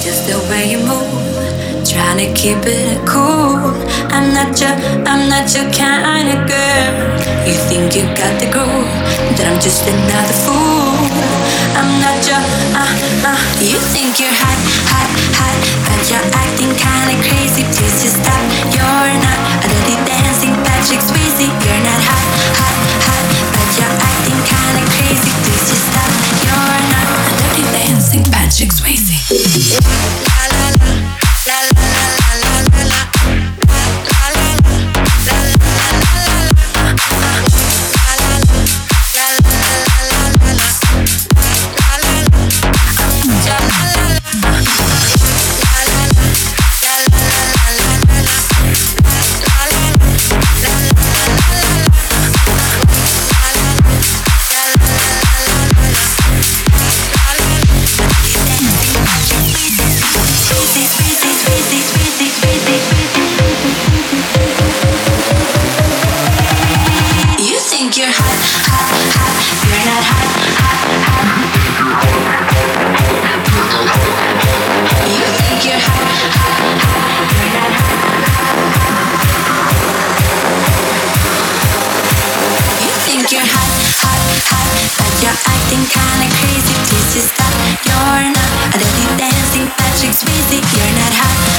Just the way you move, trying to keep it cool. I'm not your kind of girl. You think you got the groove, that I'm just another fool. I'm not your, you think you're hot, hot, hot, but you're acting kinda crazy. Please just stop, you're not a dirty dancing Patrick Swayze. You're not hot, hot, hot, but you're acting kinda crazy. Please just stop, you're not a dirty dancing Patrick Swayze. La la la, la la la la la la. Acting kinda crazy, please just stop. You're not a dirty dancing Patrick Swayze. You're not hot.